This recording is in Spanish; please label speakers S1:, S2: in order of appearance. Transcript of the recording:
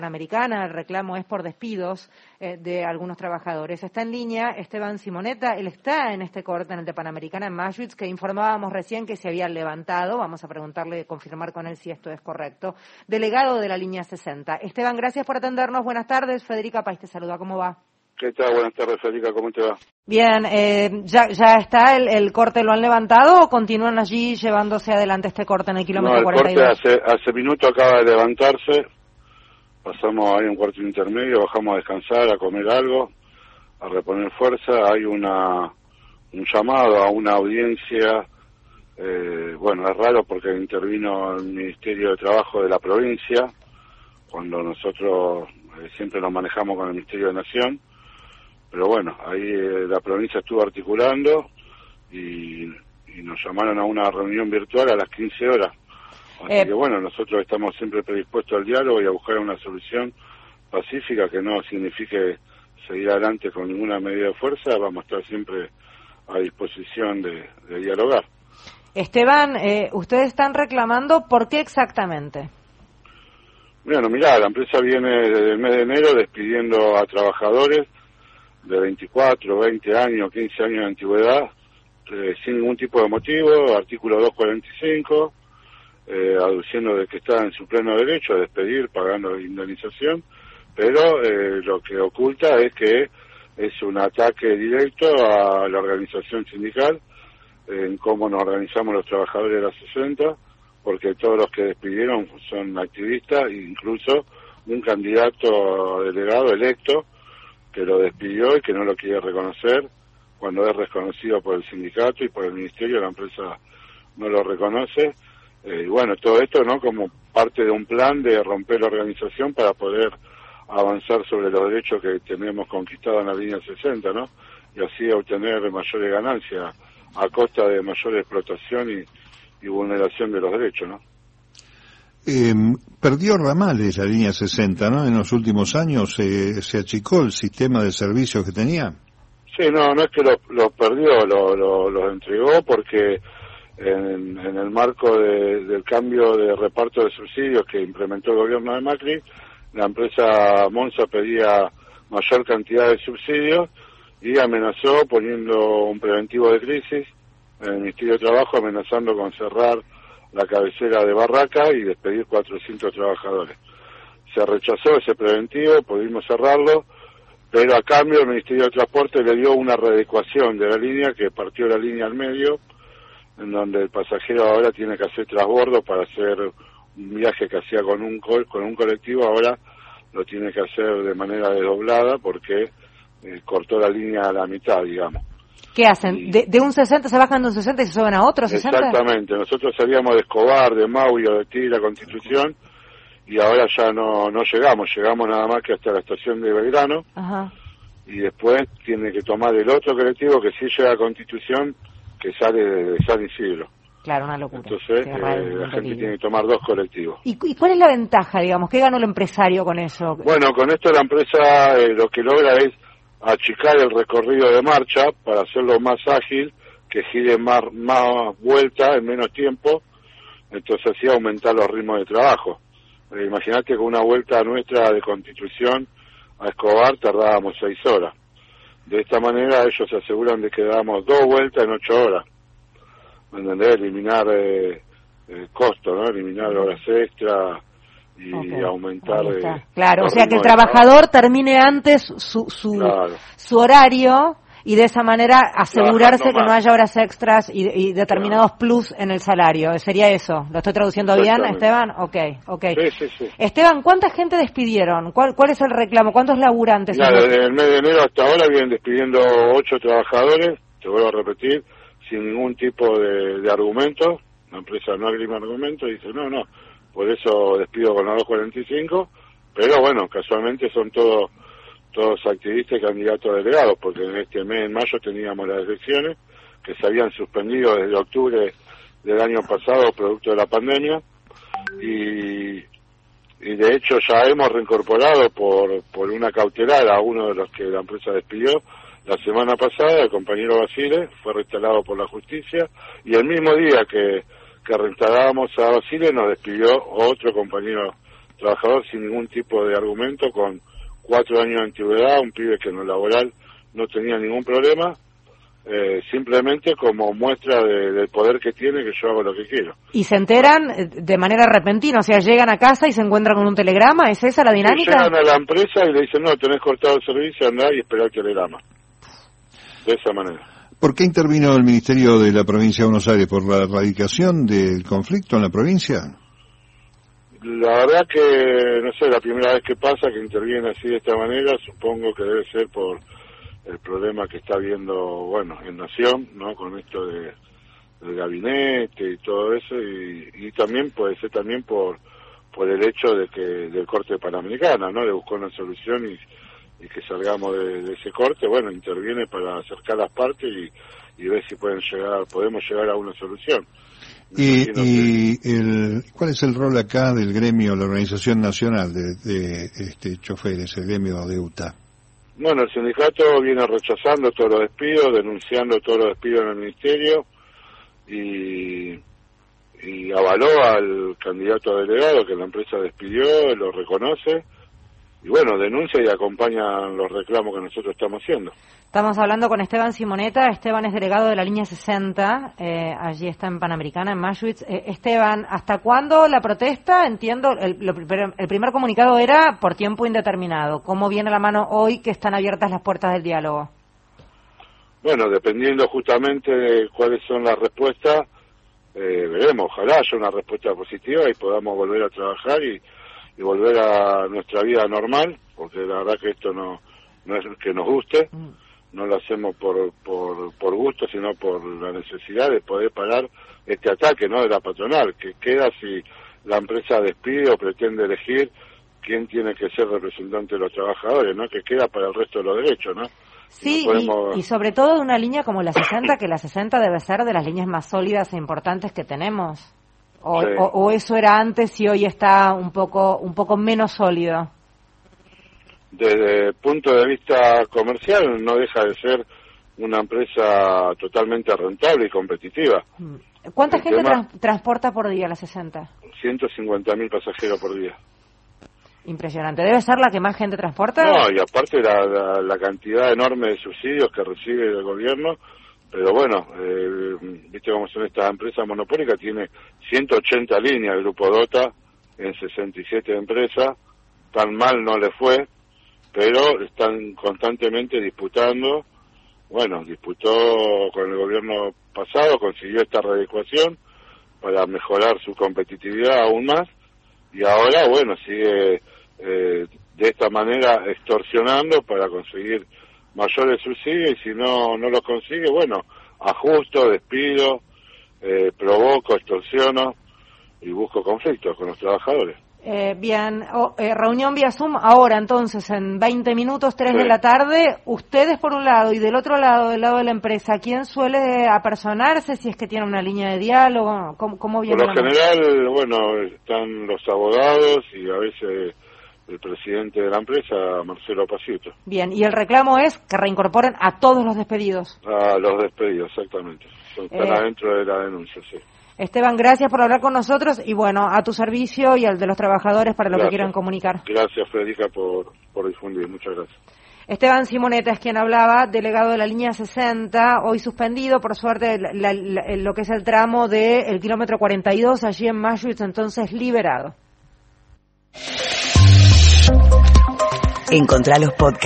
S1: Panamericana. El reclamo es por despidos de algunos trabajadores. Está en línea Esteban Simonetta, él está en este corte en el de Panamericana en Maschwitz, que informábamos recién que se habían levantado. Vamos a preguntarle, confirmar con él si esto es correcto. Delegado de la línea 60. Esteban, gracias por atendernos. Buenas tardes. Federica País te saluda. ¿Cómo va?
S2: ¿Qué tal? Buenas tardes, Federica. ¿Cómo te va?
S1: Bien, ¿ya está el corte? ¿Lo han levantado o continúan allí llevándose adelante este corte en el kilómetro 42?
S2: No, el corte hace minuto acaba de levantarse. Pasamos ahí un cuarto intermedio, bajamos a descansar, a comer algo, a reponer fuerza. Hay un llamado a una audiencia. Bueno, es raro porque intervino el Ministerio de Trabajo de la provincia, cuando nosotros siempre nos manejamos con el Ministerio de Nación. Pero bueno, ahí la provincia estuvo articulando y nos llamaron a una reunión virtual a las 15 horas. Así que bueno, nosotros estamos siempre predispuestos al diálogo y a buscar una solución pacífica que no signifique seguir adelante con ninguna medida de fuerza. Vamos a estar siempre a disposición de dialogar.
S1: Esteban, ustedes están reclamando, ¿por qué exactamente?
S2: Bueno, mirá, la empresa viene desde el mes de enero despidiendo a trabajadores de 24, 20 años, 15 años de antigüedad, sin ningún tipo de motivo, artículo 245, aduciendo de que está en su pleno derecho a despedir pagando indemnización, pero lo que oculta es que es un ataque directo a la organización sindical, en cómo nos organizamos los trabajadores de la 60, porque todos los que despidieron son activistas, incluso un candidato a delegado electo que lo despidió y que no lo quiere reconocer, cuando es reconocido por el sindicato y por el ministerio, la empresa no lo reconoce. Y bueno, todo esto, ¿no?, como parte de un plan de romper la organización para poder avanzar sobre los derechos que tenemos conquistados en la línea 60, ¿no?, y así obtener mayores ganancias a costa de mayor explotación y vulneración de los derechos, ¿no?
S3: Perdió ramales la línea 60, ¿no? En los últimos años se achicó el sistema de servicios que tenía.
S2: Sí, no es que lo perdió, lo entregó porque en el marco del cambio de reparto de subsidios que implementó el gobierno de Macri, la empresa Monza pedía mayor cantidad de subsidios y amenazó poniendo un preventivo de crisis en el Ministerio de Trabajo, amenazando con cerrar la cabecera de Barraca y despedir 400 trabajadores. Se rechazó ese preventivo, pudimos cerrarlo, pero a cambio el Ministerio de Transporte le dio una readecuación de la línea, que partió la línea al medio, en donde el pasajero ahora tiene que hacer transbordo para hacer un viaje que hacía con un colectivo, ahora lo tiene que hacer de manera desdoblada porque cortó la línea a la mitad, digamos.
S1: ¿Qué hacen? ¿De un 60 se bajan de un 60 y se suben a otro 60?
S2: Exactamente, nosotros salíamos de Escobar, de Maui o de Tigre, Constitución, y ahora ya no llegamos nada más que hasta la estación de Belgrano. Ajá. Y después tiene que tomar el otro colectivo que sí llega a Constitución, que sale de San Isidro.
S1: Claro, una locura.
S2: Entonces la gente tiene que tomar dos colectivos.
S1: ¿Y cuál es la ventaja, digamos? ¿Qué ganó el empresario con eso?
S2: Bueno, con esto la empresa lo que logra es achicar el recorrido de marcha para hacerlo más ágil, que gire más vuelta en menos tiempo, entonces así aumentar los ritmos de trabajo. Imagínate que una vuelta nuestra de Constitución a Escobar tardábamos 6 horas. De esta manera ellos se aseguran de que damos 2 vueltas en 8 horas. ¿Me entendés? Eliminar costo, ¿no? Eliminar horas extra y aumentar...
S1: claro, o sea que el trabajador termine antes su horario y de esa manera asegurarse que no haya horas extras y determinados plus en el salario. ¿Sería eso? ¿Lo estoy traduciendo bien, Esteban? Okay.
S2: Sí.
S1: Esteban, ¿cuánta gente despidieron? ¿Cuál es el reclamo? ¿Cuántos laburantes?
S2: Desde el mes de enero hasta ahora vienen despidiendo 8 trabajadores, te vuelvo a repetir, sin ningún tipo de argumento. La empresa no agrima argumentos y dice no, por eso despido con la 245, pero bueno, casualmente son todos activistas y candidatos a delegados, porque en este mes, en mayo, teníamos las elecciones que se habían suspendido desde octubre del año pasado producto de la pandemia y de hecho ya hemos reincorporado por una cautelar a uno de los que la empresa despidió la semana pasada. El compañero Basile fue reinstalado por la justicia y el mismo día que reinstalábamos a Basile nos despidió otro compañero trabajador sin ningún tipo de argumento, con 4 años de antigüedad, un pibe que en lo laboral no tenía ningún problema, simplemente como muestra del poder que tiene, que yo hago lo que quiero.
S1: ¿Y se enteran de manera repentina? O sea, llegan a casa y se encuentran con un telegrama, ¿es esa la dinámica?
S2: Llegan a la empresa y le dicen, no, tenés cortado el servicio, andá y esperá el telegrama. De esa manera.
S3: ¿Por qué intervino el Ministerio de la Provincia de Buenos Aires? ¿Por la erradicación del conflicto en la provincia?
S2: La verdad que, no sé, la primera vez que pasa que interviene así de esta manera, supongo que debe ser por el problema que está habiendo, bueno, en Nación, ¿no? Con esto del gabinete y todo eso, y también puede ser también por el hecho de que del corte de Panamericana, ¿no? Le buscó una solución y que salgamos de ese corte, bueno, interviene para acercar las partes y ver si podemos llegar a una solución.
S3: ¿Cuál es el rol acá del gremio, la Organización Nacional de choferes, el gremio de UTA?
S2: Bueno, el sindicato viene rechazando todos los despidos, denunciando todos los despidos en el ministerio y avaló al candidato a delegado que la empresa despidió, lo reconoce y bueno, denuncia y acompaña los reclamos que nosotros estamos haciendo.
S1: Estamos hablando con Esteban Simonetta. Esteban es delegado de la línea 60, allí está en Panamericana, en Maschwitz. Esteban, ¿hasta cuándo la protesta? Entiendo, el primer comunicado era por tiempo indeterminado. ¿Cómo viene la mano hoy que están abiertas las puertas del diálogo?
S2: Bueno, dependiendo justamente de cuáles son las respuestas, veremos, ojalá haya una respuesta positiva y podamos volver a trabajar y volver a nuestra vida normal, porque la verdad que esto no es que nos guste, no lo hacemos por gusto, sino por la necesidad de poder parar este ataque, ¿no?, de la patronal, que queda si la empresa despide o pretende elegir quién tiene que ser representante de los trabajadores, ¿no?, que queda para el resto de los derechos, ¿no?
S1: Sí, y sobre todo de una línea como la 60, que la 60 debe ser de las líneas más sólidas e importantes que tenemos.
S2: Sí.
S1: O eso era antes y hoy está un poco menos sólido.
S2: Desde el punto de vista comercial no deja de ser una empresa totalmente rentable y competitiva.
S1: ¿Cuánta gente transporta por día la 60?
S2: 150.000 pasajeros por día.
S1: Impresionante. ¿Debe ser la que más gente transporta?
S2: No, y aparte la cantidad enorme de subsidios que recibe el gobierno, pero bueno, viste cómo son estas empresas monopólicas, tiene 180 líneas el Grupo Dota en 67 empresas, tan mal no le fue, pero están constantemente disputando. Bueno, disputó con el gobierno pasado, consiguió esta readecuación para mejorar su competitividad aún más, y ahora, bueno, sigue de esta manera extorsionando para conseguir mayores subsidios, y si no los consigue, bueno, ajusto, despido, provoco, extorsiono y busco conflictos con los trabajadores.
S1: Bien, reunión vía Zoom ahora entonces en 20 minutos, 3 de la tarde. Ustedes por un lado y del otro lado, del lado de la empresa, ¿quién suele apersonarse si es que tiene una línea de diálogo? ¿Cómo viene?
S2: Por lo general, bueno, están los abogados y a veces el presidente de la empresa, Marcelo Paciuto.
S1: Bien, y el reclamo es que reincorporen a todos los despedidos.
S2: A los despedidos, exactamente. Están adentro de la denuncia, sí.
S1: Esteban, gracias por hablar con nosotros y bueno, a tu servicio y al de los trabajadores para lo que quieran comunicar.
S2: Gracias, Federica, por difundir. Muchas gracias.
S1: Esteban Simonetta es quien hablaba, delegado de la línea 60, hoy suspendido, por suerte, lo que es el tramo del kilómetro 42, allí en Maschwitz, entonces liberado.
S4: Encontrá los podcasts